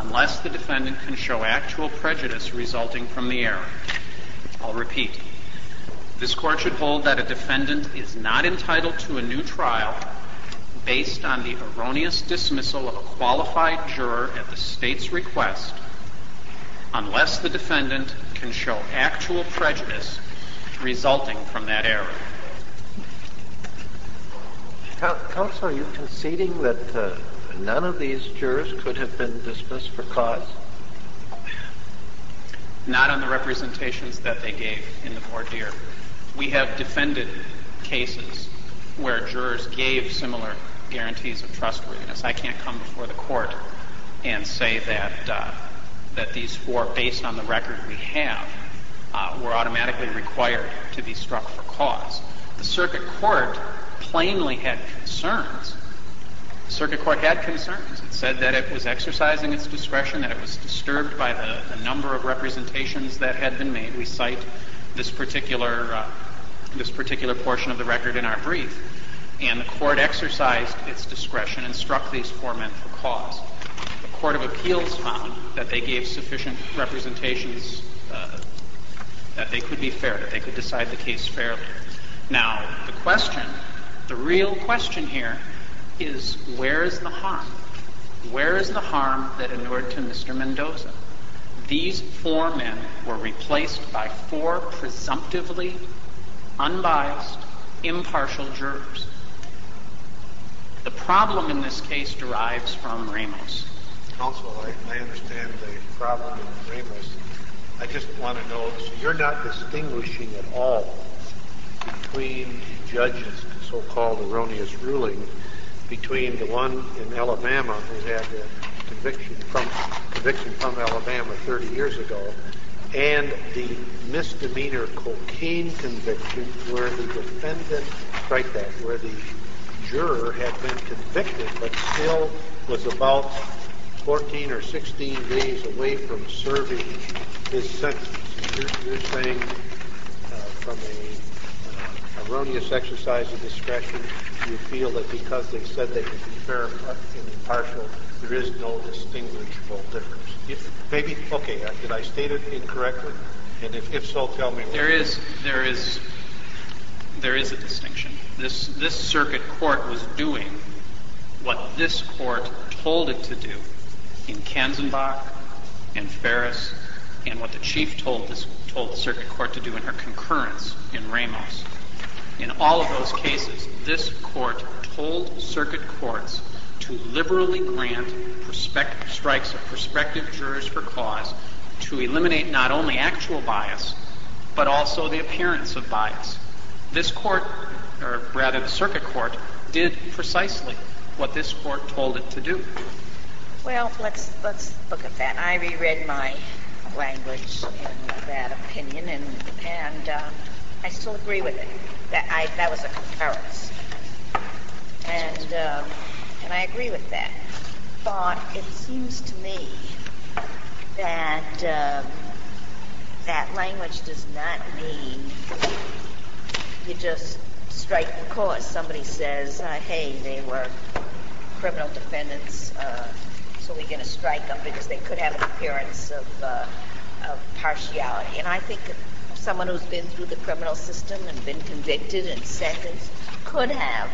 unless the defendant can show actual prejudice resulting from the error. I'll repeat. This Court should hold that a defendant is not entitled to a new trial based on the erroneous dismissal of a qualified juror at the State's request unless the defendant can show actual prejudice resulting from that error. Counsel, are you conceding that none of these jurors could have been dismissed for cause? Not on the representations that they gave in the voir dire. We have defended cases where jurors gave similar guarantees of trustworthiness. I can't come before the Court and say that that these four, based on the record we have, were automatically required to be struck for cause. The Circuit Court plainly had concerns. The Circuit Court had concerns. It said that it was exercising its discretion, that it was disturbed by the number of representations that had been made. We cite this particular portion of the record in our brief. And the Court exercised its discretion and struck these four men for cause. The Court of Appeals found that they gave sufficient representations that they could be fair, that they could decide the case fairly. Now, the real question here is, where is the harm? Where is the harm that inured to Mr. Mendoza? These four men were replaced by four presumptively unbiased, impartial jurors. The problem in this case derives from Ramos. Counsel, I understand the problem in Ramos. I just want to know, so you're not distinguishing at all between the judge's so-called erroneous ruling between the one in Alabama who had a conviction from Alabama 30 years ago and the misdemeanor cocaine conviction where the defendant, where the juror had been convicted but still was about 14 or 16 days away from serving his sentence. You're saying from a erroneous exercise of discretion, you feel that because they said they could be fair and impartial, there is no distinguishable difference. Maybe, okay, did I state it incorrectly? And if so, tell me. There is a distinction. This circuit court was doing what this court told it to do in Kanzenbach and Ferris, and what the chief told the circuit court to do in her concurrence in Ramos. In all of those cases, this court told circuit courts to liberally grant strikes of prospective jurors for cause to eliminate not only actual bias, but also the appearance of bias. This court, or rather the circuit court, did precisely what this court told it to do. Well, let's look at that. I reread my language in that opinion, and I still agree with it. That was a concurrence, and I agree with that. But it seems to me that that language does not mean you just strike the cause. Somebody says, hey, they were criminal defendants, so we're going to strike them because they could have an appearance of partiality. And I think someone who's been through the criminal system and been convicted and sentenced could have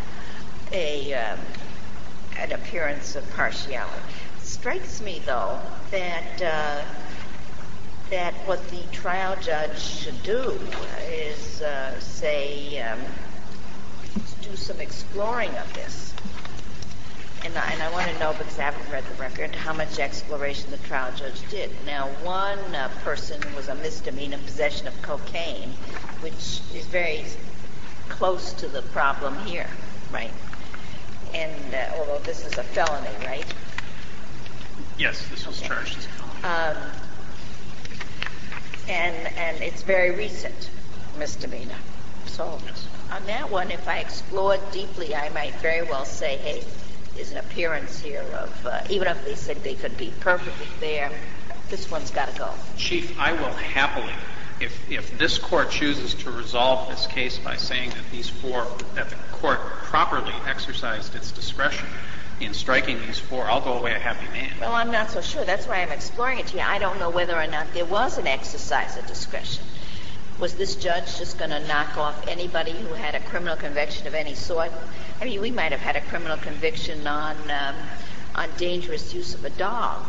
an appearance of partiality. It strikes me, though, that what the trial judge should do is do some exploring of this. And I want to know, because I haven't read the record, how much exploration the trial judge did. Now, one person was a misdemeanor possession of cocaine, which is very close to the problem here, right? And although this is a felony, right? Yes, this was charged as a felony. And it's very recent, misdemeanor. So on that one, if I explored deeply, I might very well say, hey, there's an appearance here of, even if they said they could be perfectly fair, this one's got to go. Chief, I will happily, if this court chooses to resolve this case by saying that that the court properly exercised its discretion in striking these four, I'll go away a happy man. Well, I'm not so sure. That's why I'm exploring it to you. I don't know whether or not there was an exercise of discretion. Was this judge just going to knock off anybody who had a criminal conviction of any sort? I mean, we might have had a criminal conviction on dangerous use of a dog.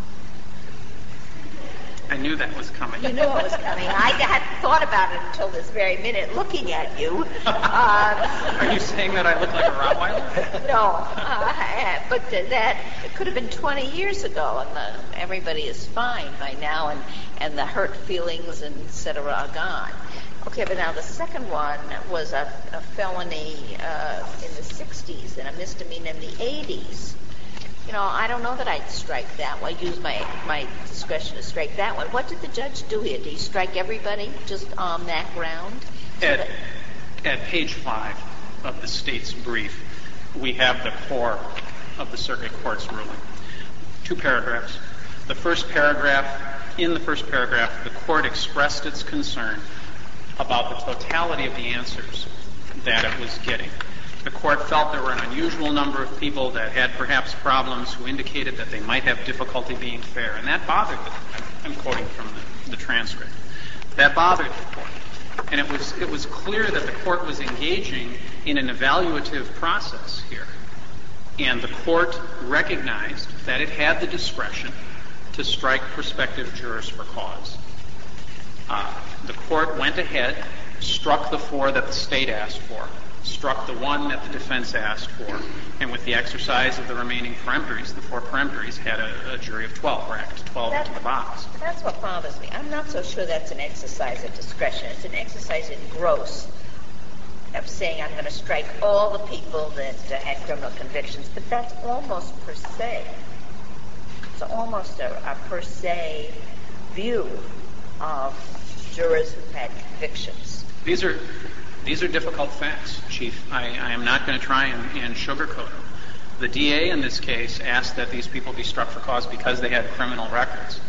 I knew that was coming. You knew it was coming. I hadn't thought about it until this very minute looking at you. Are you saying that I look like a Rottweiler? No. But that it could have been 20 years ago, and everybody is fine by now, and the hurt feelings, etc., are gone. Okay, but now the second one was a felony in the 60s and a misdemeanor in the 80s. You know, I don't know that I'd strike that one. I'd use my discretion to strike that one. What did the judge do here? Did he strike everybody just on that ground? At page 5 of the state's brief, we have the core of the circuit court's ruling. 2 paragraphs. In the first paragraph, the court expressed its concern about the totality of the answers that it was getting. The court felt there were an unusual number of people that had perhaps problems who indicated that they might have difficulty being fair, and that bothered them. I'm quoting from the transcript. That bothered the court. And it was clear that the court was engaging in an evaluative process here. And the court recognized that it had the discretion to strike prospective jurors for cause. The court went ahead, struck the 4 that the state asked for, struck the 1 that the defense asked for, and with the exercise of the remaining peremptories, the 4 peremptories had a jury of 12, racked 12 into the box. That's what bothers me. I'm not so sure that's an exercise of discretion. It's an exercise in gross of saying I'm going to strike all the people that had criminal convictions, but that's almost per se. It's almost a per se view of jurors who've had convictions. These are difficult facts, Chief. I am not going to try and sugarcoat them. The DA in this case asked that these people be struck for cause because they had criminal records.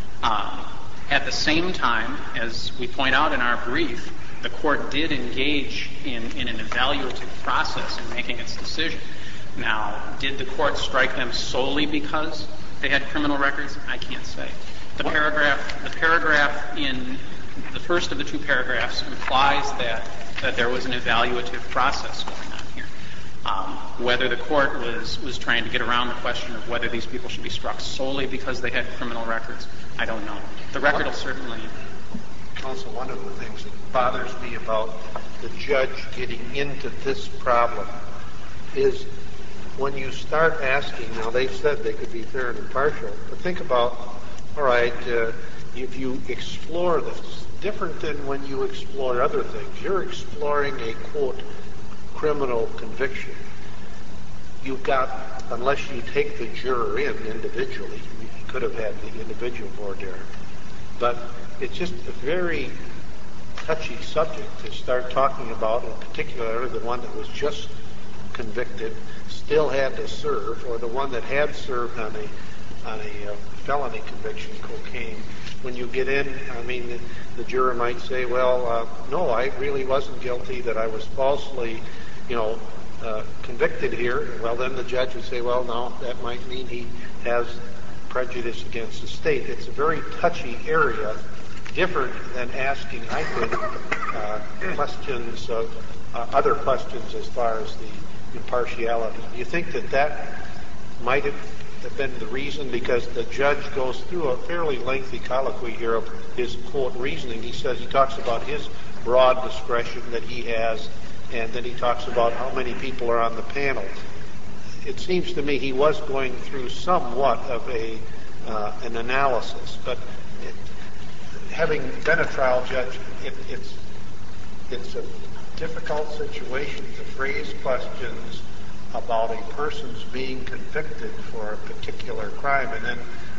At the same time, as we point out in our brief, the court did engage in an evaluative process in making its decision. Now, did the court strike them solely because they had criminal records? I can't say. The paragraph in the first of the 2 paragraphs implies that there was an evaluative process going on here. Whether the court was trying to get around the question of whether these people should be struck solely because they had criminal records, I don't know. The record will certainly... Counsel, one of the things that bothers me about the judge getting into this problem is when you start asking, now they've said they could be fair and impartial, but think about, all right, if you explore this, different than when you explore other things. You're exploring a, quote, criminal conviction. You've got, unless you take the juror in individually, you could have had the individual voir dire, but it's just a very touchy subject to start talking about, in particular the one that was just convicted, still had to serve, or the one that had served on a felony conviction, cocaine. When you get in, I mean, the juror might say, well, no, I really wasn't guilty, that I was falsely, convicted here. Well, then the judge would say, well, no, that might mean he has prejudice against the state. It's a very touchy area, different than asking, I think, questions of other questions as far as the impartiality. Do you think that might have been the reason? Because the judge goes through a fairly lengthy colloquy here of his, quote, reasoning. He talks about his broad discretion that he has, and then he talks about how many people are on the panel. It seems to me he was going through somewhat of an analysis, but having been a trial judge, it's a difficult situation to phrase questions about a person's being convicted for a particular crime, and then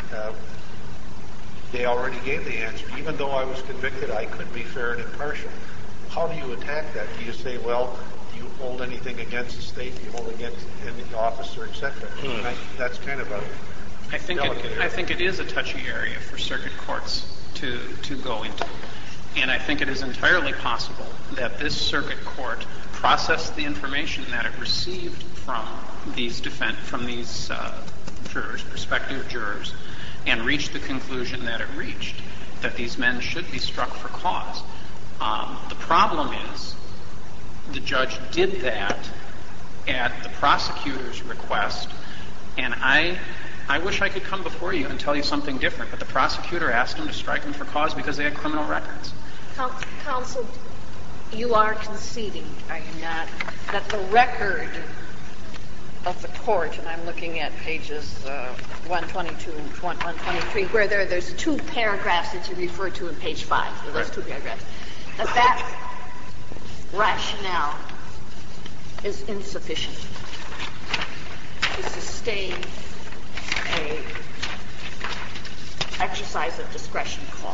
they already gave the answer. Even though I was convicted, I could be fair and impartial. How do you attack that? Do you say, well, do you hold anything against the state? Do you hold against any officer, etc.? That's kind of a I think it is a touchy area for circuit courts to go into. And I think it is entirely possible that this circuit court processed the information that it received from these jurors, prospective jurors, and reached the conclusion that it reached, that these men should be struck for cause. The problem is the judge did that at the prosecutor's request, and I wish I could come before you and tell you something different, but the prosecutor asked him to strike them for cause because they had criminal records. Counsel, you are conceding, are you not, that the record of the court, and I'm looking at pages 122 and 123, where there's two paragraphs that you refer to in page 5, those two paragraphs, that rationale is insufficient to sustain a exercise of discretion call?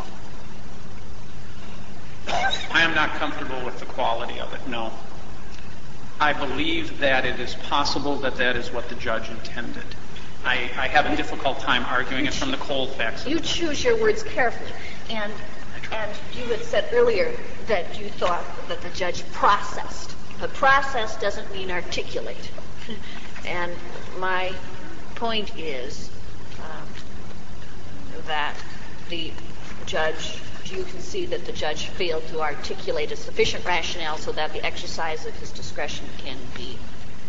I am not comfortable with the quality of it, no. I believe that it is possible that that is what the judge intended. I have a difficult time arguing it from the cold facts. You choose your words carefully. And you had said earlier that you thought that the judge processed. But process doesn't mean articulate. And my point is that the judge, do you concede that the judge failed to articulate a sufficient rationale so that the exercise of his discretion can be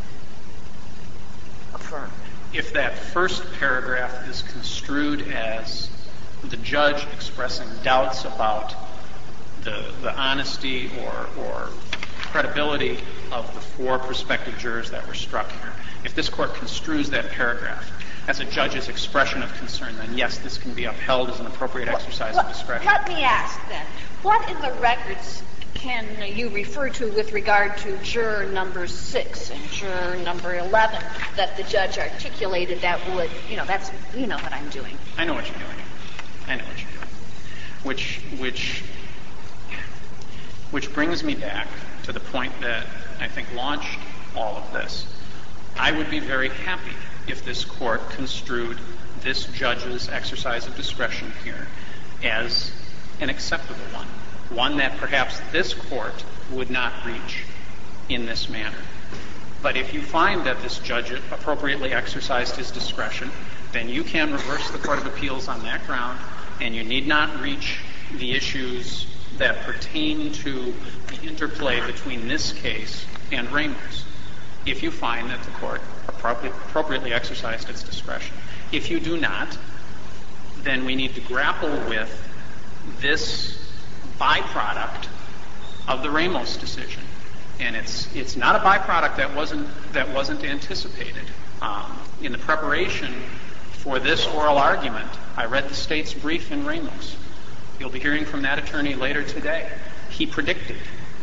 affirmed? If that first paragraph is construed as the judge expressing doubts about the honesty or credibility of the 4 prospective jurors that were struck here, if this court construes that paragraph as a judge's expression of concern, then yes, this can be upheld as an appropriate exercise of discretion. Let me ask then, what in the records can you refer to with regard to juror number 6 and juror number 11 that the judge articulated that would, that's, what I'm doing. I know what you're doing. Which brings me back to the point that I think launched all of this. I would be very happy if this court construed this judge's exercise of discretion here as an acceptable one that perhaps this court would not reach in this manner. But if you find that this judge appropriately exercised his discretion, then you can reverse the Court of Appeals on that ground, and you need not reach the issues that pertain to the interplay between this case and Ramos, if you find that the court appropriately exercised its discretion. If you do not, then we need to grapple with this byproduct of the Ramos decision. And it's not a byproduct that wasn't anticipated. In the preparation for this oral argument, I read the state's brief in Ramos. You'll be hearing from that attorney later today. He predicted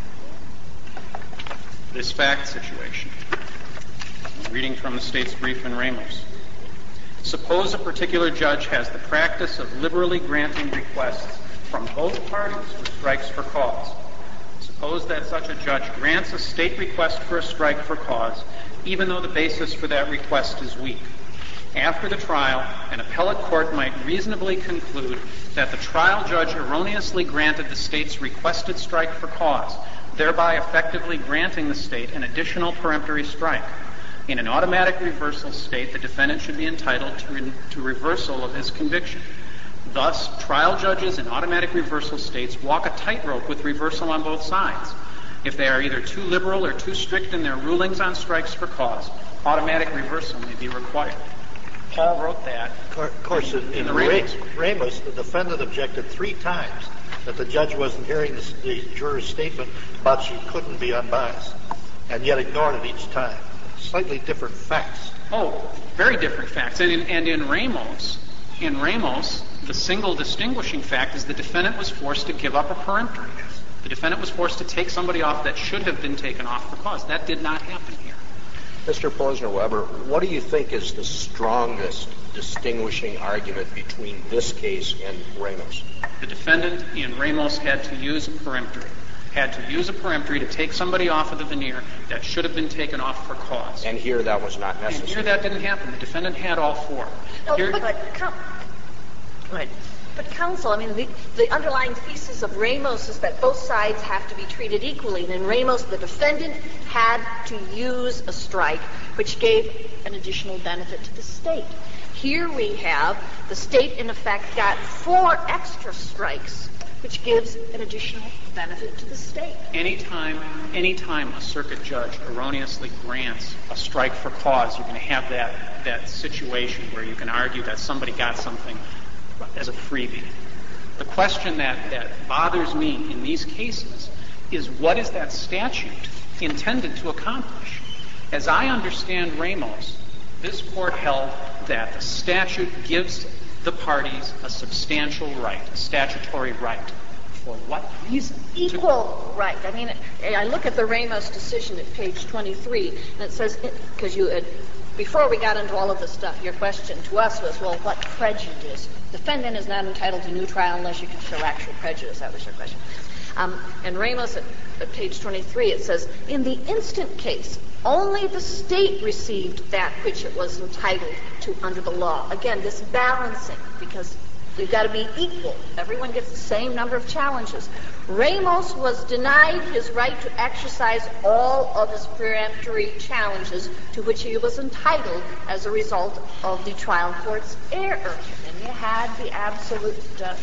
this fact situation. I'm reading from the state's brief in Ramos. Suppose a particular judge has the practice of liberally granting requests from both parties for strikes for cause. Suppose that such a judge grants a state request for a strike for cause, even though the basis for that request is weak. After the trial, an appellate court might reasonably conclude that the trial judge erroneously granted the state's requested strike for cause, thereby effectively granting the state an additional peremptory strike. In an automatic reversal state, the defendant should be entitled to reversal of his conviction. Thus, trial judges in automatic reversal states walk a tightrope with reversal on both sides. If they are either too liberal or too strict in their rulings on strikes for cause, automatic reversal may be required. Paul wrote that. Of course, in Ramos, the defendant objected 3 times that the judge wasn't hearing the juror's statement about she couldn't be unbiased, and yet ignored it each time. Slightly different facts. Oh, very different facts. And in Ramos, the single distinguishing fact is the defendant was forced to give up a peremptory. The defendant was forced to take somebody off that should have been taken off for cause. That did not happen here. Mr. Posner-Weber, what do you think is the strongest distinguishing argument between this case and Ramos? The defendant in Ramos had to use a peremptory. To take somebody off of the veneer that should have been taken off for cause. And here that was not necessary. And here that didn't happen. The defendant had all 4. But counsel, I mean, the underlying thesis of Ramos is that both sides have to be treated equally. And in Ramos, the defendant had to use a strike, which gave an additional benefit to the state. Here we have the state, in effect, got 4 extra strikes, which gives an additional benefit to the state. Anytime a circuit judge erroneously grants a strike for cause, you're going to have that situation where you can argue that somebody got something as a freebie. The question that bothers me in these cases is, what is that statute intended to accomplish? As I understand Ramos, this court held that the statute gives the parties a substantial right, a statutory right. For what reason? Equal right. I mean, I look at the Ramos decision at page 23, and it says, because before we got into all of this stuff, your question to us was, well, what prejudice? Defendant is not entitled to new trial unless you can show actual prejudice. That was your question. And Ramos at page 23, it says, in the instant case, only the state received that which it was entitled to under the law. Again, this balancing, because we've got to be equal. Everyone gets the same number of challenges. Ramos was denied his right to exercise all of his peremptory challenges to which he was entitled as a result of the trial court's error. And you had the absolute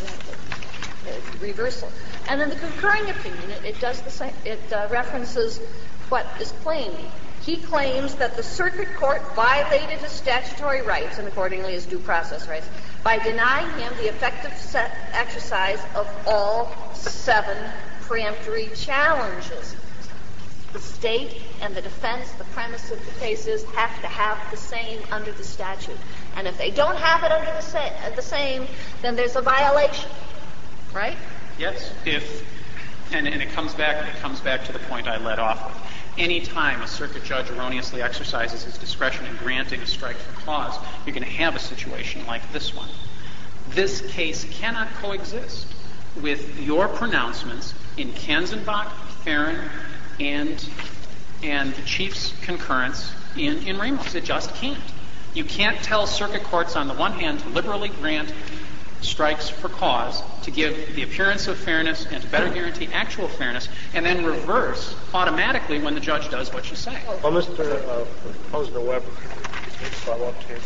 reversal. And in the concurring opinion, it does the same. It references what is claimed. He claims that the circuit court violated his statutory rights and accordingly his due process rights by denying him the effective exercise of all 7 peremptory challenges. The state and the defense, the premise of the cases, have to have the same under the statute. And if they don't have it under the same, then there's a violation, right? Yes. And it comes back to the point I led off with. Any time a circuit judge erroneously exercises his discretion in granting a strike for cause, you're going to have a situation like this one. This case cannot coexist with your pronouncements in Kanzenbach, Farron, and the Chief's concurrence in Ramos. It just can't. You can't tell circuit courts on the one hand to liberally grant strikes for cause to give the appearance of fairness and to better guarantee actual fairness, and then reverse automatically when the judge does what you say. Well, Mr. Posner-Weber, follow up to you.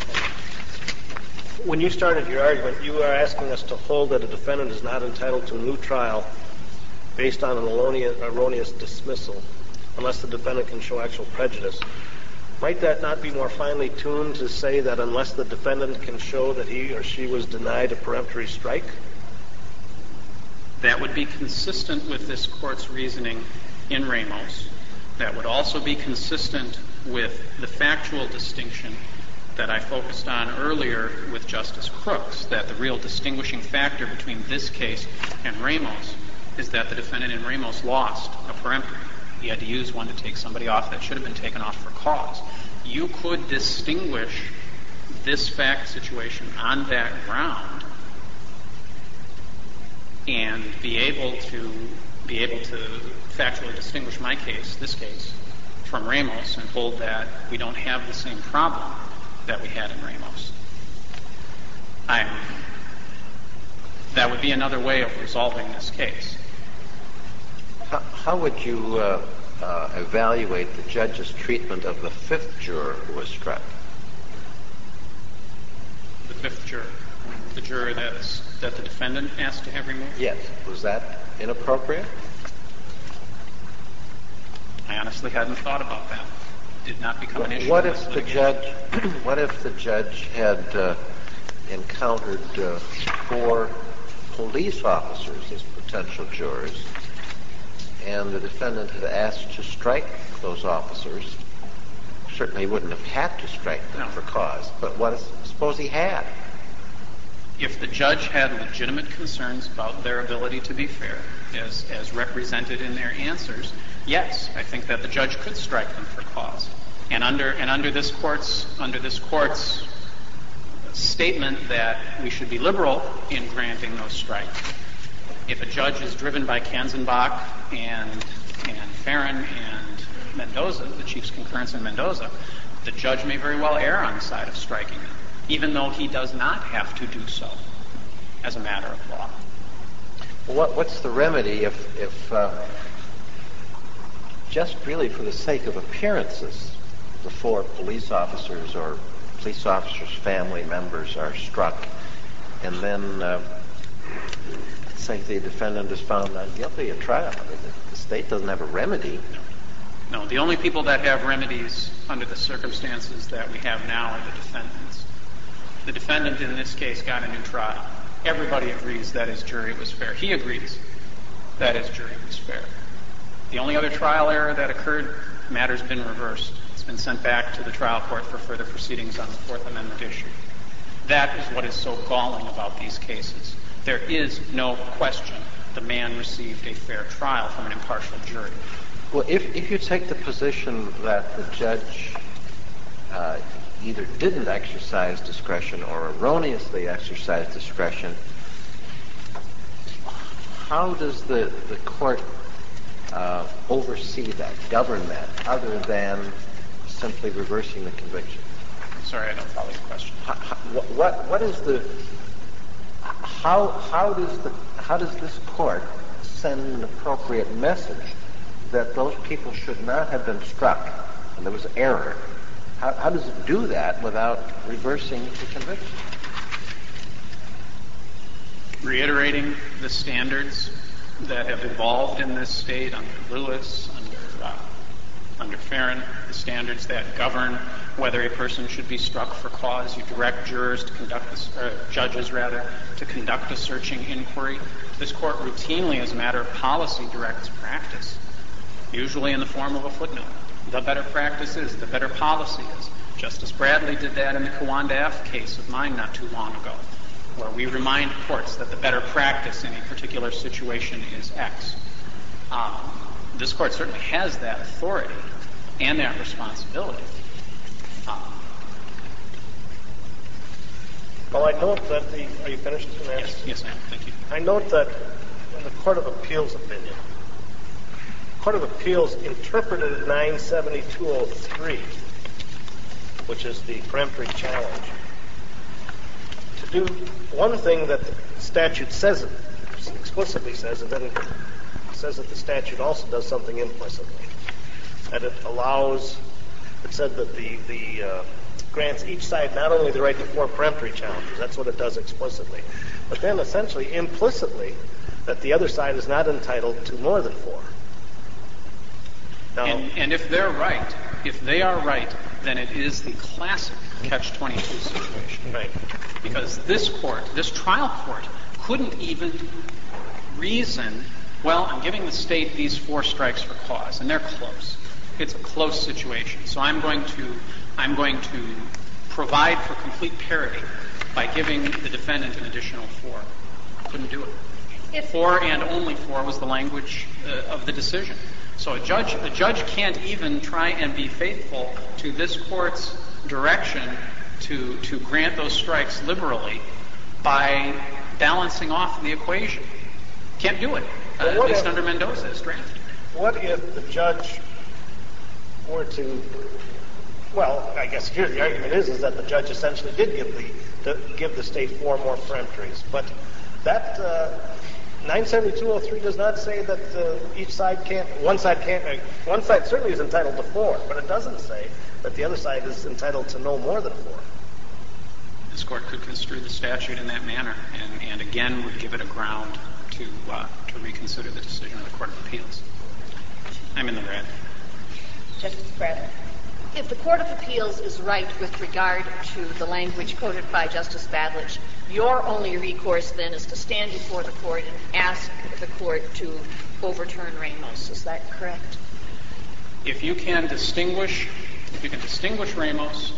When you started your argument, you were asking us to hold that a defendant is not entitled to a new trial based on an erroneous dismissal unless the defendant can show actual prejudice. Might that not be more finely tuned to say that unless the defendant can show that he or she was denied a peremptory strike? That would be consistent with this court's reasoning in Ramos. That would also be consistent with the factual distinction that I focused on earlier with Justice Crooks, that the real distinguishing factor between this case and Ramos is that the defendant in Ramos lost a peremptory. He had to use one to take somebody off that should have been taken off for cause. You could distinguish this fact situation on that ground and be able to factually distinguish my case, this case, from Ramos and hold that we don't have the same problem that we had in Ramos. That would be another way of resolving this case. How would you evaluate the judge's treatment of the 5th juror who was struck? The 5th juror? The juror that the defendant asked to have removed? Yes. Was that inappropriate? I honestly hadn't thought about that. It did not become an issue. What if the judge had encountered 4 police officers as potential jurors, and the defendant had asked to strike those officers? Certainly he wouldn't have had to strike them for cause, but suppose he had? If the judge had legitimate concerns about their ability to be fair, as represented in their answers, yes, I think that the judge could strike them for cause. And under this court's statement that we should be liberal in granting those strikes, if a judge is driven by Kanzenbach and Farron and Mendoza, the Chief's concurrence in Mendoza, the judge may very well err on the side of striking them, even though he does not have to do so. as a matter of law. What's the remedy if just really for the sake of appearances, the 4 police officers or police officers' family members are struck, and then say the defendant is found not guilty at trial? I mean, the state doesn't have a remedy. No, the only people that have remedies under the circumstances that we have now are the defendants. The defendant in this case got a new trial. Everybody agrees that his jury was fair. He agrees that his jury was fair. The only other trial error that occurred, the matter's been reversed. It's been sent back to the trial court for further proceedings on the Fourth Amendment issue. That is what is so galling about these cases. There is no question the man received a fair trial from an impartial jury. Well, if you take the position that the judge either didn't exercise discretion or erroneously exercised discretion, how does the court oversee that, govern that, other than simply reversing the conviction? Sorry, I don't follow your question. What is the how does this court send an appropriate message that those people should not have been struck and there was error? How does it do that without reversing the conviction? Reiterating the standards that have evolved in this state under Lewis, under Farron, the standards that govern whether a person should be struck for cause. You direct jurors to judges to conduct a searching inquiry. This court routinely, as a matter of policy, directs practice, usually in the form of a footnote. The better practice is, the better policy is. Justice Bradley did that in the Kawanda F case of mine not too long ago, where we remind courts that the better practice in a particular situation is X. This court certainly has that authority and that responsibility. Well, I note that are you finished? Yes, ma'am. Thank you. I note that in the Court of Appeals opinion, the Court of Appeals interpreted 97203, which is the peremptory challenge, to do one thing that the statute says, explicitly says, and then it says that the statute also does something implicitly. That it allows, it said that the grants each side not only the right to 4 peremptory challenges, that's what it does explicitly, but then essentially implicitly that the other side is not entitled to more than 4. Now, and if they're right, if they are right, then it is the classic catch-22 situation. Right. Because this court, this trial court, couldn't even reason, well, I'm giving the state these 4 strikes for cause, and they're close. It's a close situation. So I'm going to provide for complete parity by giving the defendant an additional 4. Couldn't do it. 4 and only 4 was the language of the decision. So a judge can't even try and be faithful to this court's direction to grant those strikes liberally by balancing off the equation. Can't do it. At least under Mendoza's draft. What if the judge were to, well, I guess here the argument is that the judge essentially did give the state 4 more peremptories, but that 97203 does not say that each side can't, one side certainly is entitled to 4, but it doesn't say that the other side is entitled to no more than 4. This court could construe the statute in that manner, and again would give it a ground to reconsider the decision of the Court of Appeals. I'm in the red. Justice Bradley. If the Court of Appeals is right with regard to the language quoted by Justice Badlich, your only recourse then is to stand before the court and ask the court to overturn Ramos. Is that correct? If you can distinguish Ramos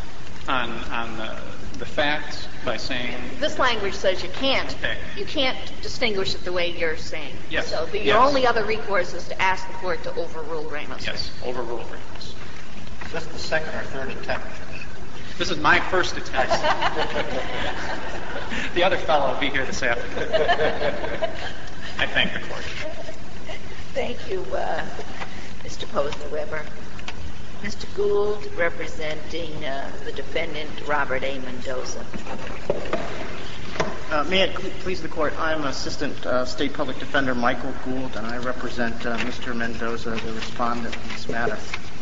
on the facts by saying this language says you can't. Okay. You can't distinguish it the way you're saying. Yes. So your only other recourse is to ask the court to overrule Ramos. Yes, overrule Ramos. Is this the second or third attempt? This is my first attempt. The other fellow will be here this afternoon. I thank the court. Thank you, Mr. Posner-Weber. Mr. Gould, representing the defendant, Robert A. Mendoza. May it please the Court, I'm Assistant State Public Defender Michael Gould, and I represent Mr. Mendoza, the respondent in this matter.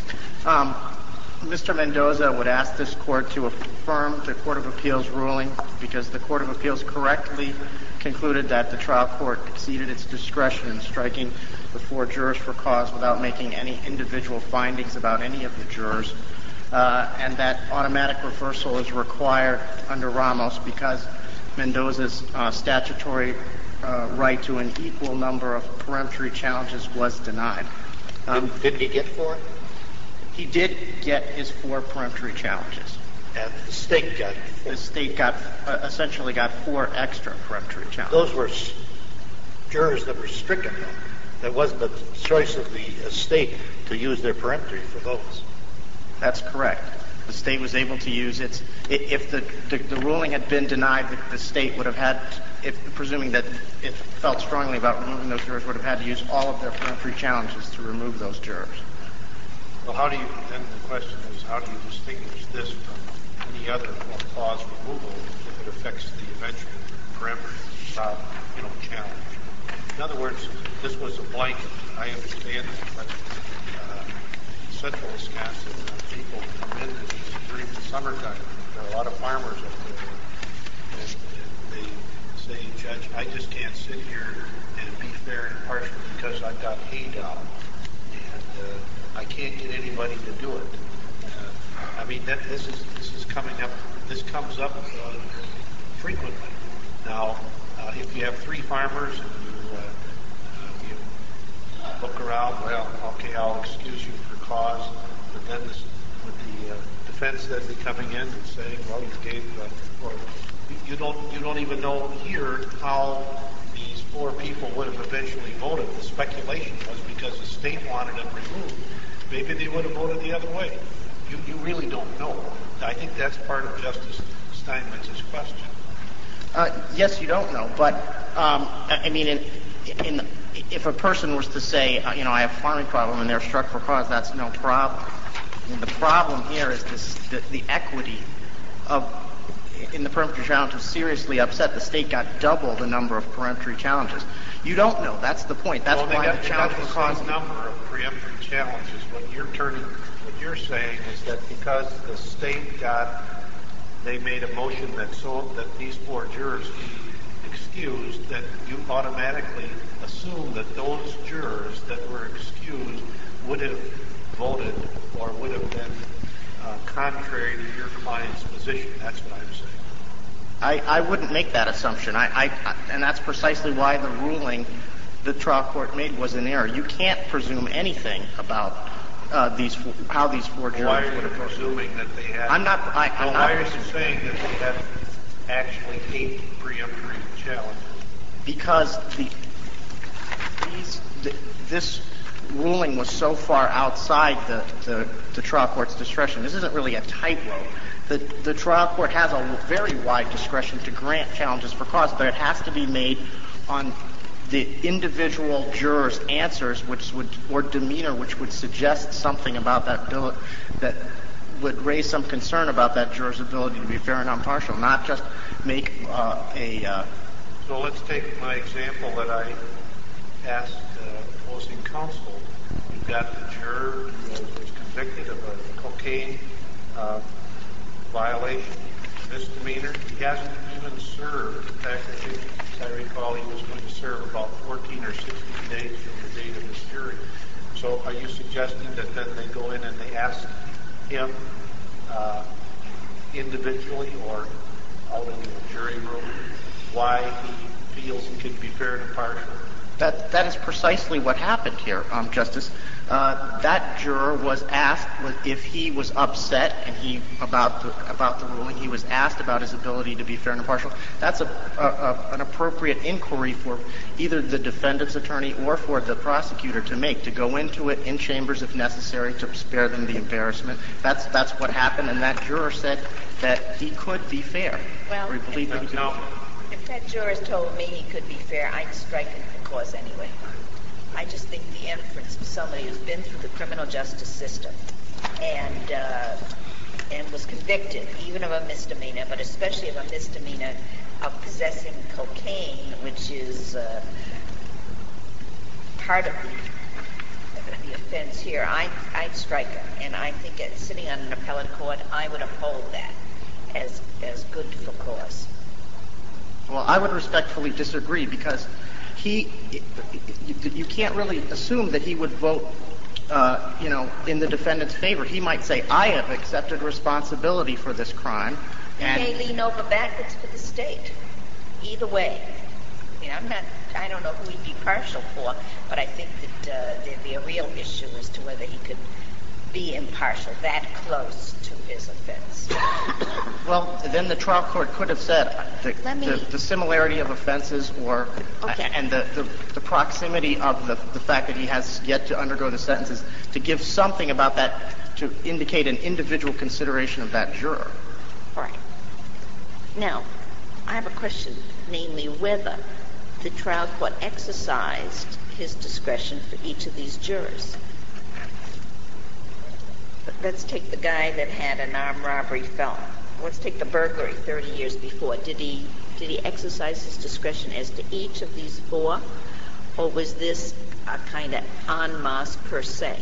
Mr. Mendoza would ask this Court to affirm the Court of Appeals ruling because the Court of Appeals correctly concluded that the trial court exceeded its discretion in striking the 4 jurors for cause without making any individual findings about any of the jurors, and that automatic reversal is required under Ramos because Mendoza's statutory right to an equal number of peremptory challenges was denied. Did he get 4? He did get his 4 peremptory challenges. And the state got 4. The state essentially got 4 extra peremptory challenges. Those were jurors that were stricken. That wasn't the choice of the state to use their peremptory for those. That's correct. The state was able to use its. If the ruling had been denied, the state would have had, presuming that it felt strongly about removing those jurors, would have had to use all of their peremptory challenges to remove those jurors. Well, then the question is, how do you distinguish this from any other clause removal if it affects the eventual peremptory challenge? In other words, this was a blanket. I understand that, but central Wisconsin people come in during the summertime. There are a lot of farmers up there, and they say, Judge, I just can't sit here and be fair and impartial because I've got hay down, and I can't get anybody to do it. I mean, this is coming up. This comes up frequently. Now, if you have 3 farmers and you look around, well, okay, I'll excuse you for cause, but then with the defense then be coming in and saying, well, you gave, or you don't even know here how these 4 people would have eventually voted. The speculation was because the state wanted them removed. Maybe they would have voted the other way. You really don't know. I think that's part of Justice Steinmetz's question. Yes, you don't know, but I mean, if a person was to say, I have a farming problem and they're struck for cause, that's no problem. And the problem here is the equity in the peremptory challenge was seriously upset. The state got double the number of peremptory challenges. You don't know. That's the point. That's why the challenge for cause. The number of preemptory challenges. What you're saying is that because the state they made a motion that these 4 jurors be excused, that you automatically assume that those jurors that were excused would have voted or would have been contrary to your client's position. That's what I'm saying. I wouldn't make that assumption. And that's precisely why the ruling the trial court made was in error. You can't presume anything about how these 4 jurors would have voted. Why are you presuming that they had? Why are you saying that they had actually 8 preemptory challenges? Because this ruling was so far outside the trial court's discretion. This isn't really a tightrope. The trial court has a very wide discretion to grant challenges for cause, but it has to be made on the individual jurors' answers, or demeanor, which would suggest something about that would raise some concern about that juror's ability to be fair and impartial, not just make a. So let's take my example that I asked opposing counsel. You've got the juror who was convicted of a cocaine violation, misdemeanor. He hasn't even served. In fact, I think, as I recall, he was going to serve about 14 or 16 days from the date of his hearing. So are you suggesting that then they go in and they ask him individually or out in the jury room why he feels he can be fair and impartial? That is precisely what happened here, Justice. That juror was asked if he was upset about the ruling. He was asked about his ability to be fair and impartial. That's an appropriate inquiry for either the defendant's attorney or for the prosecutor to make, to go into it in chambers if necessary to spare them the embarrassment. That's what happened, and that juror said that he could be fair. Well, if that juror told me he could be fair, I'd strike him the cause anyway. I just think the inference of somebody who's been through the criminal justice system and was convicted, even of a misdemeanor, but especially of a misdemeanor of possessing cocaine, which is part of the offense here, I'd strike him. And I think sitting on an appellate court, I would uphold that as good for cause. Well, I would respectfully disagree because you can't really assume that he would vote, in the defendant's favor. He might say, I have accepted responsibility for this crime. And he may lean over backwards for the state. Either way. I mean, I don't know who he'd be partial for, but I think that there'd be a real issue as to whether he could be impartial that close to his offense. Well, then the trial court could have said the similarity of offenses and the proximity of the fact that he has yet to undergo the sentences to give something about that to indicate an individual consideration of that juror. All right. Now, I have a question, namely whether the trial court exercised his discretion for each of these jurors. Let's take the guy that had an armed robbery felon. Let's take the burglary 30 years before. Did he exercise his discretion as to each of these four, or was this a kind of en masse per se?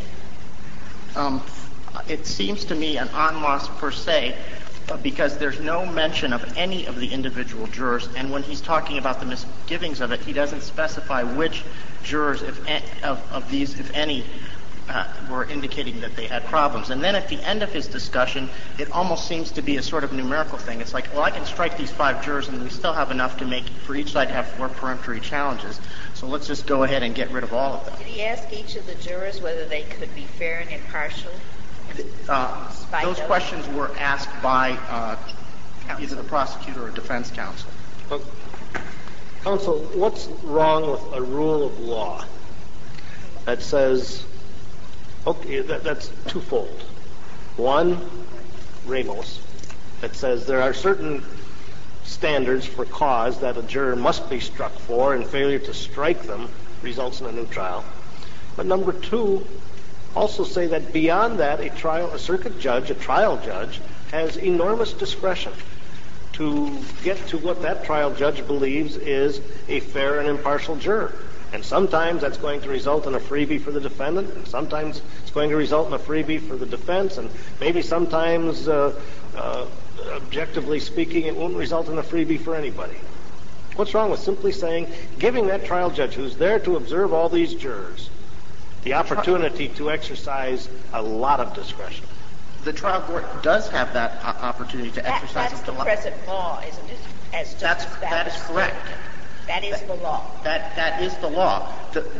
It seems to me an en masse per se because there's no mention of any of the individual jurors, and when he's talking about the misgivings of it, he doesn't specify which jurors, if any, were indicating that they had problems. And then at the end of his discussion, it almost seems to be a sort of numerical thing. It's like, well, I can strike these 5 jurors and we still have enough to make for each side to have 4 peremptory challenges. So let's just go ahead and get rid of all of them. Did he ask each of the jurors whether they could be fair and impartial? Those questions were asked by either the prosecutor or defense counsel. Counsel, what's wrong with a rule of law that says, okay, that's twofold. One, Ramos, that says there are certain standards for cause that a juror must be struck for, and failure to strike them results in a new trial. But number 2, also say that beyond that, a circuit judge, a trial judge, has enormous discretion to get to what that trial judge believes is a fair and impartial juror. And sometimes that's going to result in a freebie for the defendant, and sometimes it's going to result in a freebie for the defense, and maybe sometimes, objectively speaking, it won't result in a freebie for anybody. What's wrong with simply saying, giving that trial judge who's there to observe all these jurors the opportunity to exercise a lot of discretion? The trial court does have that opportunity to exercise. That's the present law, isn't it? That is correct. That is the law. That is the law.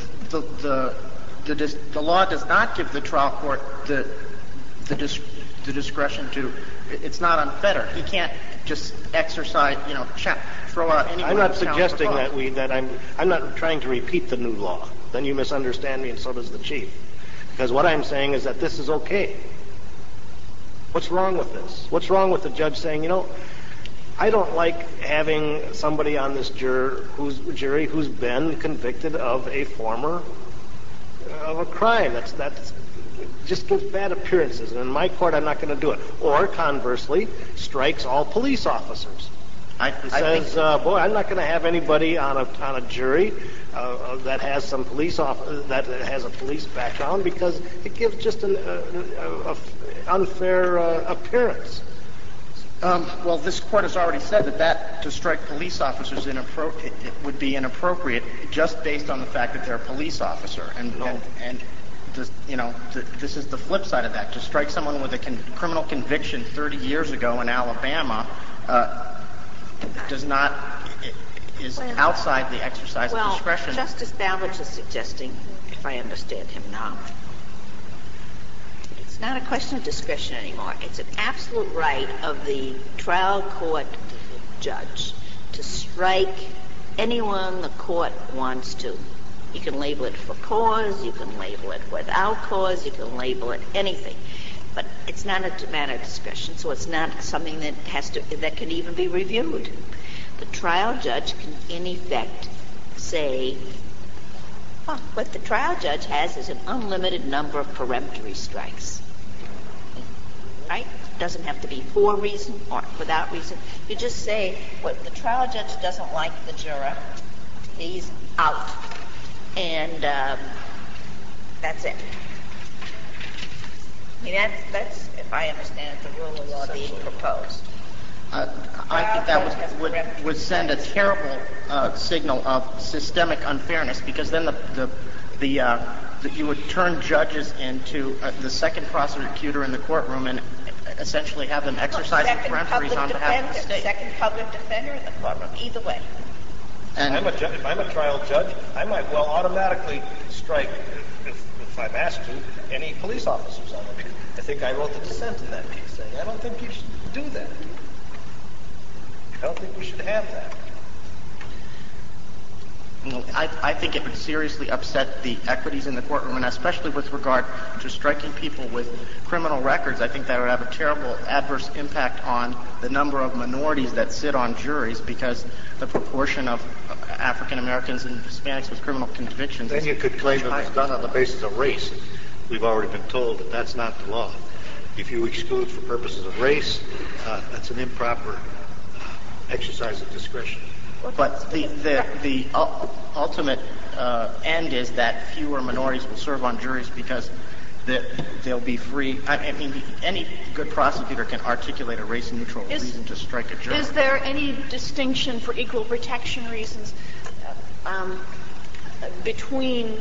The law does not give the trial court the discretion to. It's not unfettered. He can't just exercise, throw out anyone. I'm not suggesting that I'm not trying to repeat the new law. Then you misunderstand me, and so does the chief. Because what I'm saying is that this is okay. What's wrong with this? What's wrong with the judge saying, I don't like having somebody on this jury who's been convicted of a crime. That's just gives bad appearances. And in my court, I'm not going to do it. Or conversely, strikes all police officers. Says, boy, I'm not going to have anybody on a jury that has some that has a police background because it gives just an unfair appearance. Well, this court has already said that to strike police officers it would be inappropriate just based on the fact that they're a police officer. This is the flip side of that. To strike someone with a criminal conviction 30 years ago in Alabama is outside the exercise of discretion. Well, Justice Ballard is suggesting, if I understand him now, it's not a question of discretion anymore. It's an absolute right of the trial court judge to strike anyone the court wants to. You can label it for cause, you can label it without cause, you can label it anything. But it's not a matter of discretion, so it's not something that can even be reviewed. The trial judge can, in effect, say, what the trial judge has is an unlimited number of peremptory strikes. Right? doesn't have to be for reason or without reason. You just say, what the trial judge doesn't like the juror, he's out. And that's it. I mean, that's, if I understand it, the rule of law being proposed. I think that would send a terrible signal of systemic unfairness, because then you would turn judges into the second prosecutor in the courtroom and essentially have them exercising peremptories on behalf of the state. Second public defender in the courtroom, either way. And if I'm a trial judge, I might well automatically strike, if I'm asked to, any police officers on it. I think I wrote the dissent in that piece saying, I don't think you should do that. I don't think we should have that. I think it would seriously upset the equities in the courtroom, and especially with regard to striking people with criminal records. I think that would have a terrible adverse impact on the number of minorities that sit on juries, because the proportion of African Americans and Hispanics with criminal convictions Then you could claim it was done on the basis of race. We've already been told that that's not the law. If you exclude for purposes of race, that's an improper exercise of discretion. But the ultimate end is that fewer minorities will serve on juries, because they'll be free. I mean, any good prosecutor can articulate a race-neutral reason to strike a jury. Is there any distinction for equal protection reasons between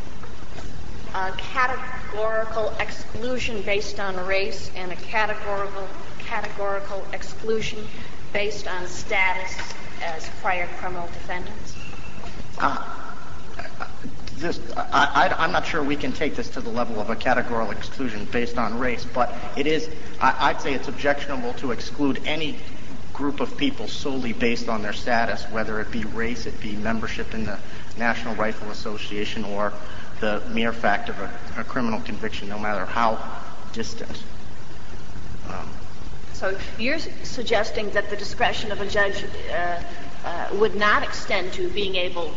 categorical exclusion based on race and a categorical exclusion based on status as prior criminal defendants? I'm not sure we can take this to the level of a categorical exclusion based on race, but it is, I'd say it's objectionable to exclude any group of people solely based on their status, whether it be race, it be membership in the National Rifle Association, or the mere fact of a criminal conviction, no matter how distant. So you're suggesting that the discretion of a judge would not extend to being able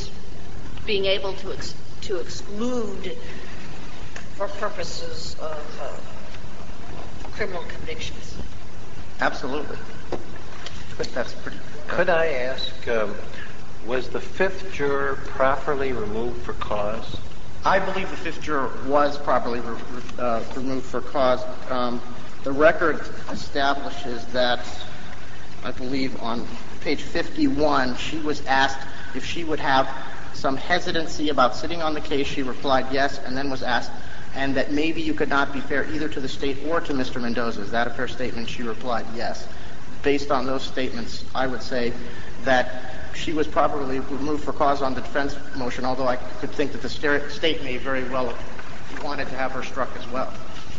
to exclude for purposes of criminal convictions? Absolutely. But that's pretty. Could I ask, was the fifth juror properly removed for cause? I believe the fifth juror was properly removed for cause. The record establishes that, I believe on page 51, she was asked if she would have some hesitancy about sitting on the case. She replied yes, and then was asked, and that maybe you could not be fair either to the state or to Mr. Mendoza. Is that a fair statement? She replied yes. Based on those statements, I would say that she was properly removed for cause on the defense motion, although I could think that the state may very well have wanted to have her struck as well.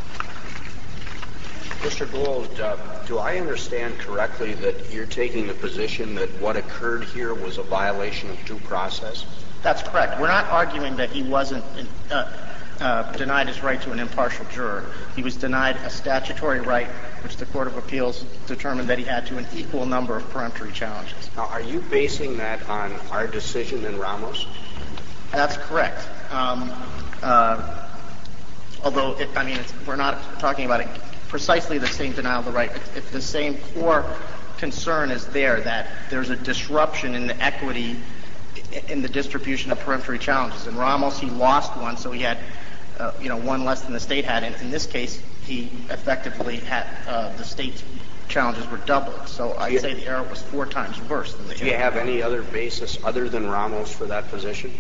Mr. Gould, do I understand correctly that you're taking the position that what occurred here was a violation of due process? That's correct. We're not arguing that he wasn't denied his right to an impartial juror. He was denied a statutory right, which the Court of Appeals determined that he had to an equal number of peremptory challenges. Now, are you basing that on our decision in Ramos? That's correct. Although, we're not talking about it precisely the same denial of the right. If the same core concern is there, that there's a disruption in the equity in the distribution of peremptory challenges. In Ramos, he lost one, so he had, one less than the state had. And in this case, he effectively had the state's challenges were doubled. So I'd say the error was 4 times worse than the error. Do you have any other basis other than Ramos for that position?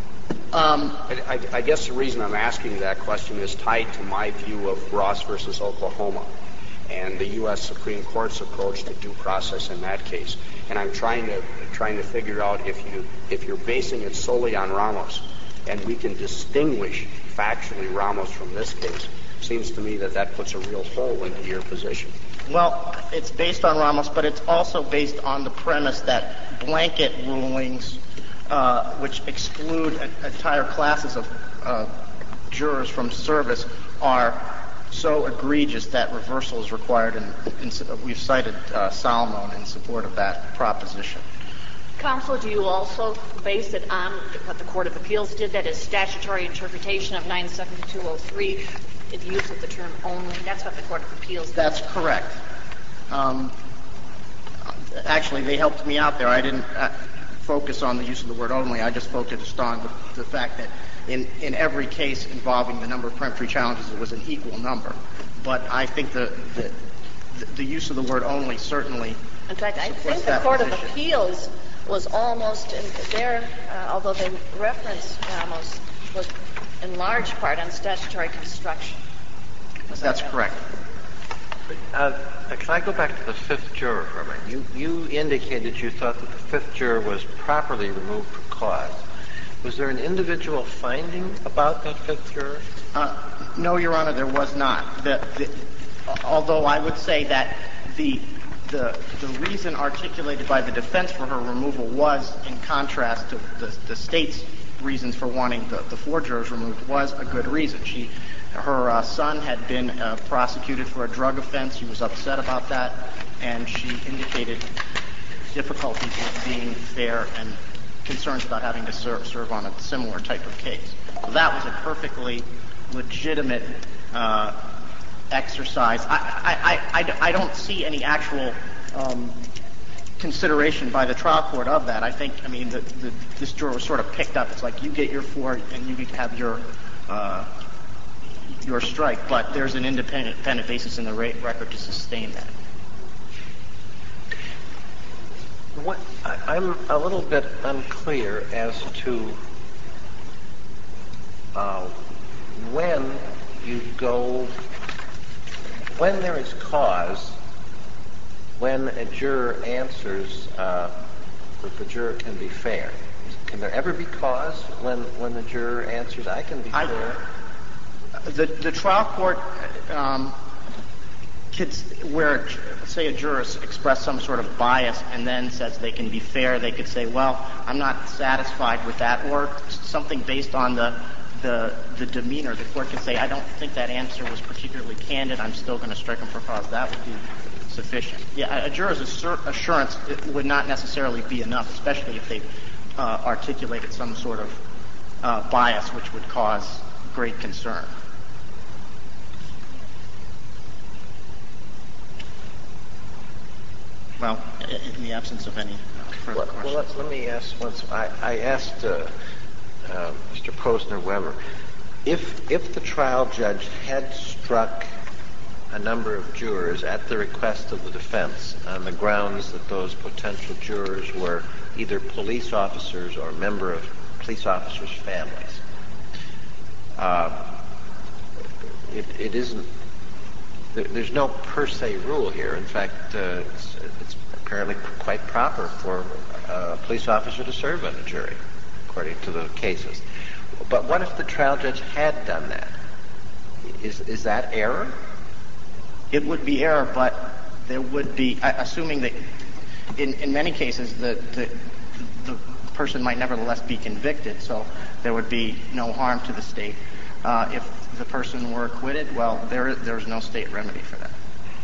I guess the reason I'm asking that question is tied to my view of Ross versus Oklahoma and the U.S. Supreme Court's approach to due process in that case. And I'm trying to figure out if you're basing it solely on Ramos, and we can distinguish factually Ramos from this case. Seems to me that puts a real hole into your position. Well, it's based on Ramos, but it's also based on the premise that blanket rulings, which exclude entire classes of jurors from service, are so egregious that reversal is required, and we've cited Salomon in support of that proposition. Counsel, do you also base it on what the Court of Appeals did, that is statutory interpretation of 97203, it uses the term only. That's what the Court of Appeals did. That's correct. Actually, they helped me out there. I didn't focus on the use of the word only. I just focused on the fact that in every case involving the number of peremptory challenges, it was an equal number. But I think the use of the word only certainly in fact, I supports think the that Court position. of Appeals was almost in there, although they referenced almost, was in large part on statutory construction. That's correct. Can I go back to the fifth juror for a minute? You indicated you thought that the fifth juror was properly removed for cause. Was there an individual finding about that fifth juror? No, Your Honor, there was not. Although I would say that the reason articulated by the defense for her removal was, in contrast to the state's reasons for wanting the four jurors removed, was a good reason. Her son had been prosecuted for a drug offense. She was upset about that, and she indicated difficulties with being fair and concerns about having to serve on a similar type of case. So that was a perfectly legitimate exercise. I don't see any actual consideration by the trial court of that. I think, this juror was sort of picked up. It's like you get your four and you have your strike, but there's an independent basis in the record to sustain that. I'm a little bit unclear as to when there is cause, when a juror answers that the juror can be fair. Can there ever be cause when the juror answers, I can be fair? The trial court where, say, a juror expressed some sort of bias and then says they can be fair, they could say, well, I'm not satisfied with that, or something based on the demeanor. The court could say, I don't think that answer was particularly candid. I'm still going to strike him for cause. That would be sufficient. Yeah, a juror's assurance would not necessarily be enough, especially if they articulated some sort of bias which would cause great concern. Well, in the absence of any further questions. Well, let me ask once. I asked Mr. Posner-Weber, if the trial judge had struck a number of jurors at the request of the defense on the grounds that those potential jurors were either police officers or a member of police officers' families, it isn't. There's no per se rule here. In fact, it's apparently quite proper for a police officer to serve on a jury, according to the cases. But what if the trial judge had done that? Is that error? It would be error, but there would be, assuming that in many cases the person might nevertheless be convicted, so there would be no harm to the state. If the person were acquitted, well, there's no state remedy for that.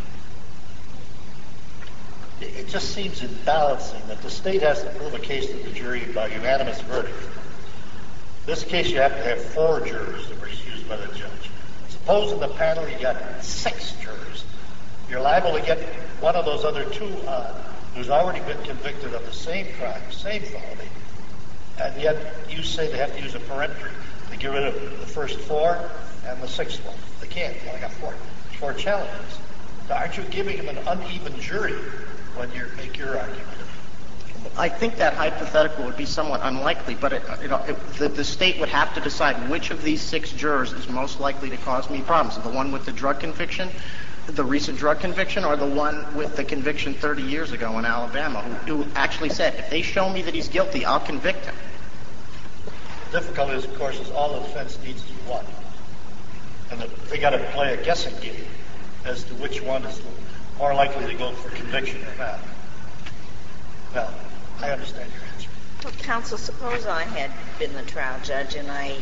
It just seems imbalancing that the state has to prove a case to the jury by unanimous verdict. In this case, you have to have 4 jurors that were excused by the judge. Suppose in the panel you got 6 jurors. You're liable to get one of those other 2 who's already been convicted of the same crime, same felony, and yet you say they have to use a peremptory to get rid of the first 4 and the 6th one. They can't. They only got 4 challenges. So aren't you giving them an uneven jury when you make your argument? I think that hypothetical would be somewhat unlikely, but the state would have to decide which of these 6 jurors is most likely to cause me problems. The one with the drug conviction, the recent drug conviction, or the one with the conviction 30 years ago in Alabama, who actually said, if they show me that he's guilty, I'll convict him. The difficulty is, of course, is all the defense needs is one. And they got to play a guessing game as to which one is more likely to go for conviction or not. Well, I understand your answer. Well, counsel, suppose I had been the trial judge and I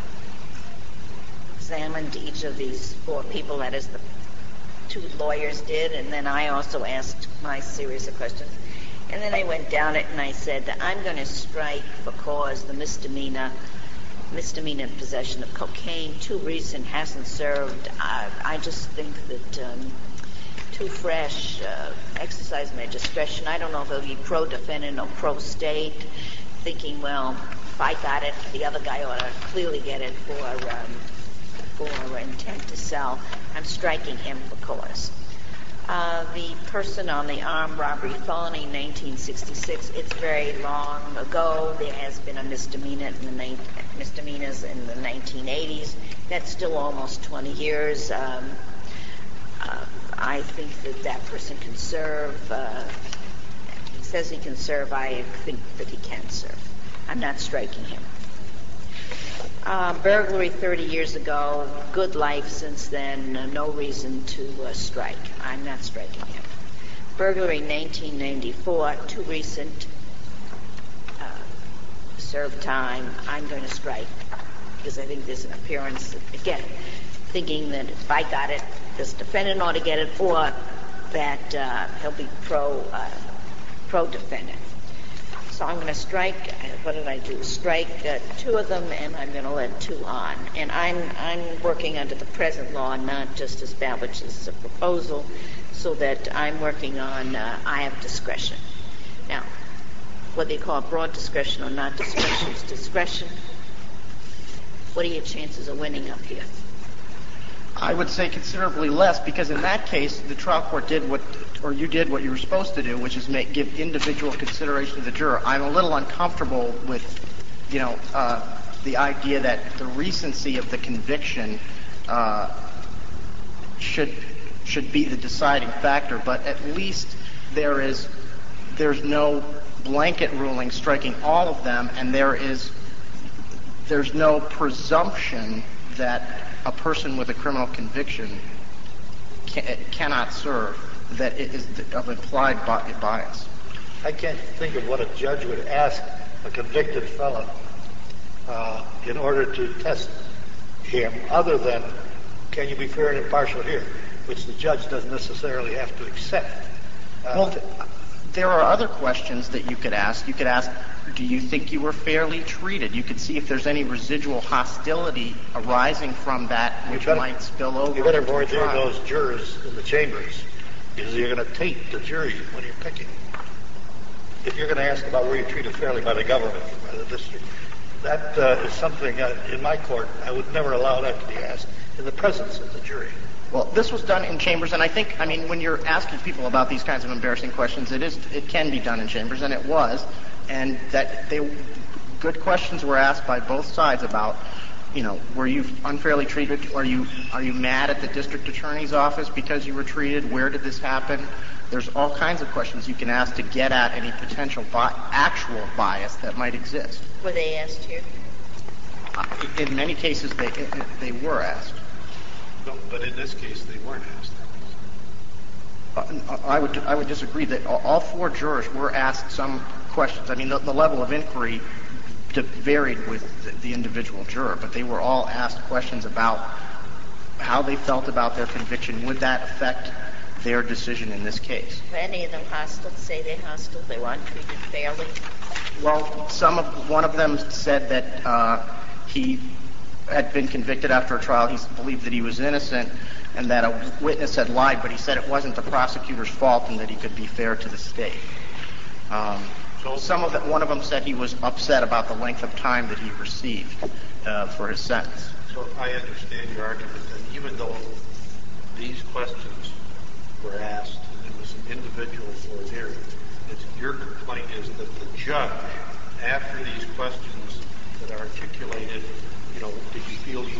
examined each of these 4 people, that is the 2 lawyers did, and then I also asked my series of questions. And then I went down it and I said, I'm going to strike for cause the misdemeanor misdemeanor in possession of cocaine. Too recent, hasn't served. I just think that too fresh, exercise my discretion. I don't know if it'll be pro-defendant or pro-state, thinking, well, if I got it, the other guy ought to clearly get it for intent to sell. I'm striking him for cause. The person on the armed robbery felony, 1966, it's very long ago. There has been a misdemeanors in the 1980s. That's still almost 20 years. I think that person can serve. He says he can serve. I think that he can serve. I'm not striking him. Burglary 30 years ago, good life since then, no reason to strike. I'm not striking him. Burglary 1994, too recent, served time. I'm going to strike because I think there's an appearance, again, thinking that if I got it, this defendant ought to get it, or that he'll be pro-defendant. So I'm going to strike, what did I do? Strike two of them, and I'm going to let two on. And I'm working under the present law, not just established as a proposal, so that I'm working on, I have discretion. Now, whether you call it broad discretion or not discretion is discretion. What are your chances of winning up here? I would say considerably less, because in that case, the trial court did what you were supposed to do, which is give individual consideration to the juror. I'm a little uncomfortable with, the idea that the recency of the conviction should be the deciding factor, but at least there's no blanket ruling striking all of them, and there's no presumption that a person with a criminal conviction cannot serve, that it is of implied bias. I can't think of what a judge would ask a convicted felon in order to test him, other than, can you be fair and impartial here, which the judge doesn't necessarily have to accept. Well, there are other questions that you could ask. You could ask, do you think you were fairly treated? You could see if there's any residual hostility arising from that which might spill over. You better voir dire those jurors in the chambers, because you're going to taint the jury when you're picking. If you're going to ask about were you treated fairly by the government, by the district, that is something in my court I would never allow that to be asked in the presence of the jury. Well, this was done in chambers, and I think, when you're asking people about these kinds of embarrassing questions, it can be done in chambers, and it was, and that good questions were asked by both sides about, were you unfairly treated? Are you mad at the district attorney's office because you were treated? Where did this happen? There's all kinds of questions you can ask to get at any potential actual bias that might exist. Were they asked here? In many cases, they were asked. No, but in this case, they weren't asked. I would disagree that all four jurors were asked some questions. The level of inquiry varied with the individual juror, but they were all asked questions about how they felt about their conviction. Would that affect their decision in this case? Were any of them hostile? Say they're hostile? They weren't treated fairly? Well, one of them said that he had been convicted after a trial. He believed that he was innocent and that a witness had lied, but he said it wasn't the prosecutor's fault and that he could be fair to the state. One of them said he was upset about the length of time that he received for his sentence. So I understand your argument that even though these questions were asked and it was an individual voir dire, your complaint is that the judge, after these questions that are articulated, did you feel you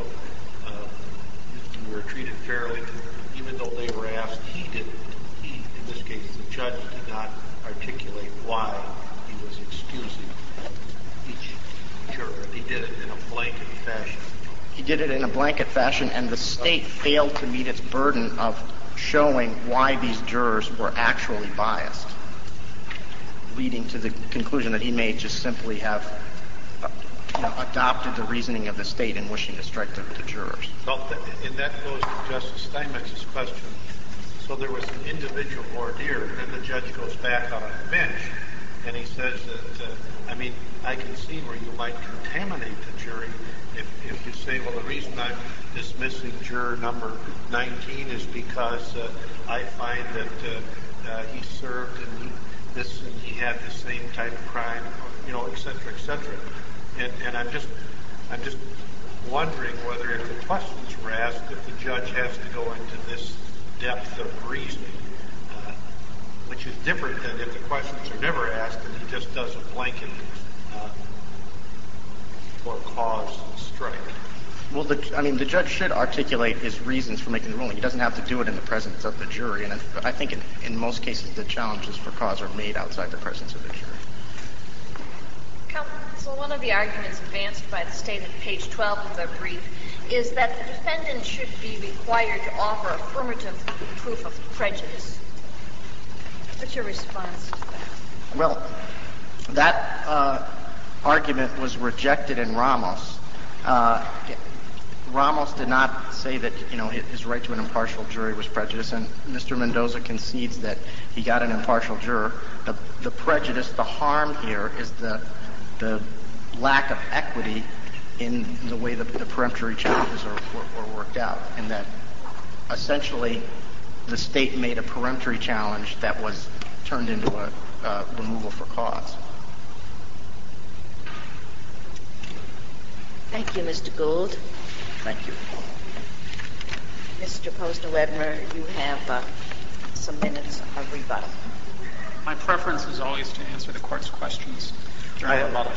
were treated fairly, even though they were asked, he, in this case, the judge did not articulate why he was excusing each juror. He did it in a blanket fashion. He did it in a blanket fashion, and the state failed to meet its burden of showing why these jurors were actually biased, leading to the conclusion that he may just simply have adopted the reasoning of the state in wishing to strike the jurors. Well, and that goes to Justice Steinmetz's question. So there was an individual voir dire, and then the judge goes back on the bench and he says that, I can see where you might contaminate the jury if you say, well, the reason I'm dismissing juror number 19 is because I find that he served and he had the same type of crime, et cetera, et cetera. And I'm just wondering whether if the questions were asked, if the judge has to go into this depth of reasoning, which is different than if the questions are never asked and he just does a blanket for cause strike. Well, the judge should articulate his reasons for making the ruling. He doesn't have to do it in the presence of the jury. And I think in most cases the challenges for cause are made outside the presence of the jury. So one of the arguments advanced by the state at page 12 of their brief is that the defendant should be required to offer affirmative proof of prejudice. What's your response to that? Well, that argument was rejected in Ramos. Ramos did not say that, his right to an impartial jury was prejudice, and Mr. Mendoza concedes that he got an impartial juror. The prejudice, the harm here is the lack of equity in the way the peremptory challenges were worked out, and that essentially the state made a peremptory challenge that was turned into a removal for cause. Thank you, Mr. Gould. Thank you. Mr. Posner-Wedmer, you have some minutes of rebuttal. My preference is always to answer the court's questions during rebuttal.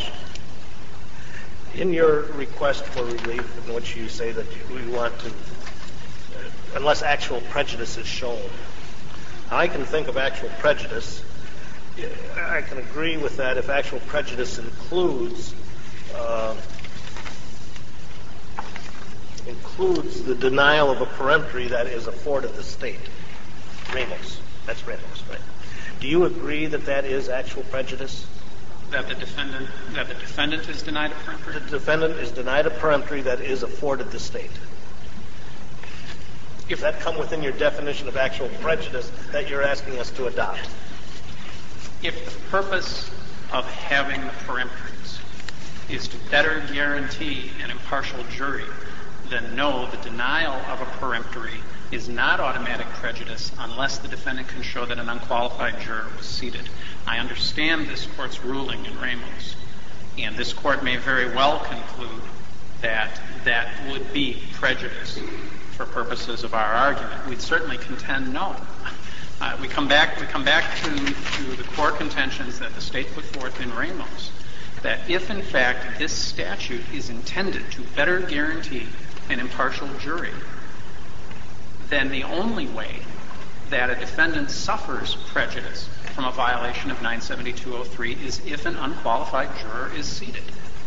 In your request for relief, in which you say that we want to, unless actual prejudice is shown, I can think of actual prejudice. I can agree with that if actual prejudice includes the denial of a peremptory that is afforded the state. Ramos. That's Ramos, right? Do you agree that that is actual prejudice? That the defendant is denied a peremptory? The defendant is denied a peremptory that is afforded the state. Does that come within your definition of actual prejudice that you're asking us to adopt? If the purpose of having the peremptories is to better guarantee an impartial jury, then no, the denial of a peremptory is not automatic prejudice unless the defendant can show that an unqualified juror was seated. I understand this court's ruling in Ramos, and this court may very well conclude that that would be prejudice for purposes of our argument. We'd certainly contend no. We come back to the core contentions that the state put forth in Ramos, that if in fact this statute is intended to better guarantee an impartial jury, then the only way that a defendant suffers prejudice from a violation of 972.03 is if an unqualified juror is seated.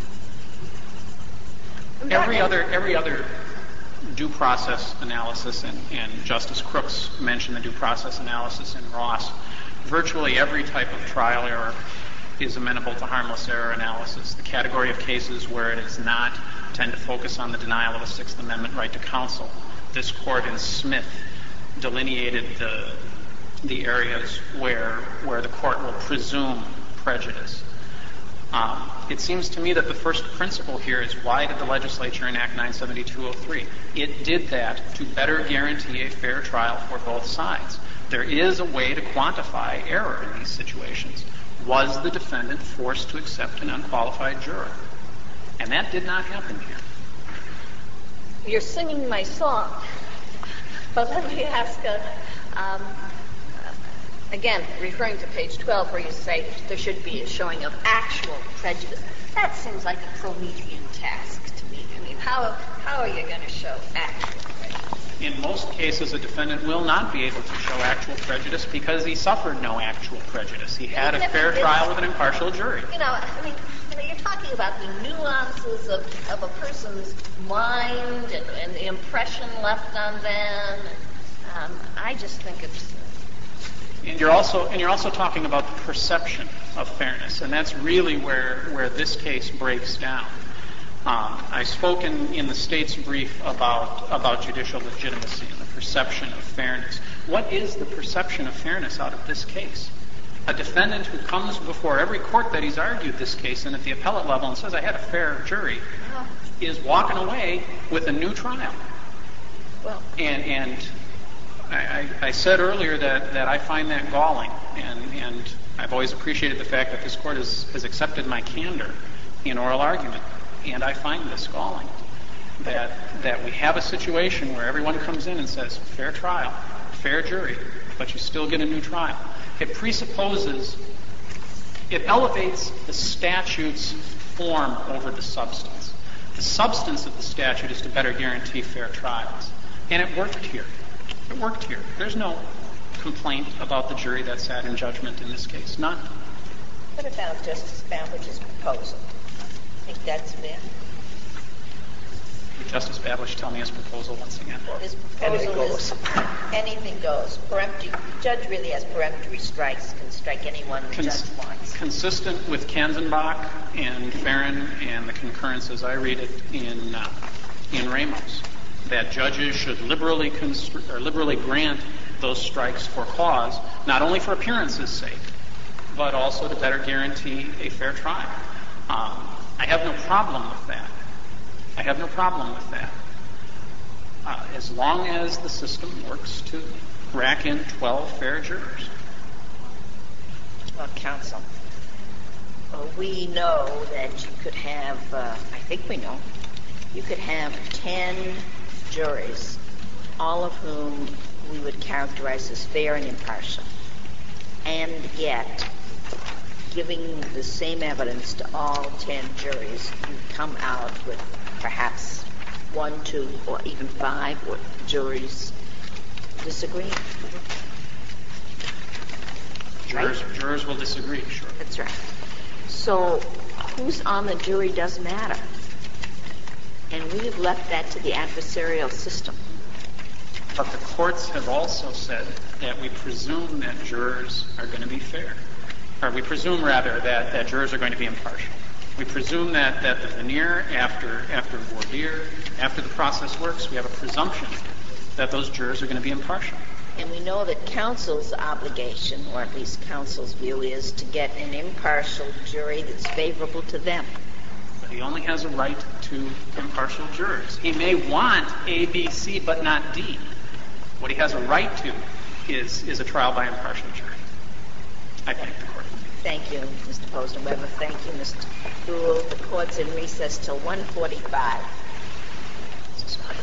Every other due process analysis, and Justice Crooks mentioned the due process analysis in Ross, virtually every type of trial error is amenable to harmless error analysis. The category of cases where it is not tend to focus on the denial of a Sixth Amendment right to counsel. This court in Smith delineated the areas where the court will presume prejudice. It seems to me that the first principle here is, why did the legislature enact 972.03? It did that to better guarantee a fair trial for both sides. There is a way to quantify error in these situations. Was the defendant forced to accept an unqualified juror? And that did not happen here. You're singing my song, but let me ask, again, referring to page 12 where you say there should be a showing of actual prejudice. That seems like a Promethean task to me. I mean, how are you going to show actual prejudice? In most cases, a defendant will not be able to show actual prejudice because he suffered no actual prejudice. He had a fair trial with an impartial jury. You're talking about the nuances of a person's mind and the impression left on them. I just think it's... And you're also talking about the perception of fairness, and that's really where this case breaks down. I spoke in the state's brief about judicial legitimacy and the perception of fairness. What is the perception of fairness out of this case? A defendant who comes before every court that he's argued this case in at the appellate level and says, I had a fair jury, is walking away with a new trial. Well, And I said earlier that I find that galling, and I've always appreciated the fact that this court has accepted my candor in oral argument, and I find this galling, that we have a situation where everyone comes in and says, fair trial, fair jury, but you still get a new trial. It presupposes, it elevates the statute's form over the substance. The substance of the statute is to better guarantee fair trials. And it worked here. It worked here. There's no complaint about the jury that sat in judgment in this case. None. what about Justice Bablich's proposal? Think that's fair? Would Justice Bablich tell me his proposal once again? His proposal is anything goes. Peremptory, the judge really has peremptory strikes, can strike anyone the judge wants. Consistent with Kanzenbach and Farron and the concurrences I read it in Ramos, that judges should liberally grant those strikes for cause, not only for appearance's sake, but also to better guarantee a fair trial. I have no problem with that. I have no problem with that. As long as the system works to rack in 12 fair jurors. Well, counsel, we know that you could have, I think we know, you could have 10 juries, all of whom we would characterize as fair and impartial. And yet, giving the same evidence to all 10 juries, you come out with perhaps 1, 2, or even 5 juries disagreeing. Jurors will disagree, sure. That's right. So who's on the jury does matter. And we've left that to the adversarial system. But the courts have also said that we presume that jurors are going to be fair. Or we presume, rather, that jurors are going to be impartial. We presume that the veneer, after voir dire, after the process works, we have a presumption that those jurors are going to be impartial. And we know that counsel's obligation, or at least counsel's view, is to get an impartial jury that's favorable to them. But he only has a right to impartial jurors. He may want A, B, C, but not D. What he has a right to is a trial by impartial jury. I thank the court. Thank you, Mr. Posner-Weber. Thank you, Mr. Gould. The court's in recess till 1:45.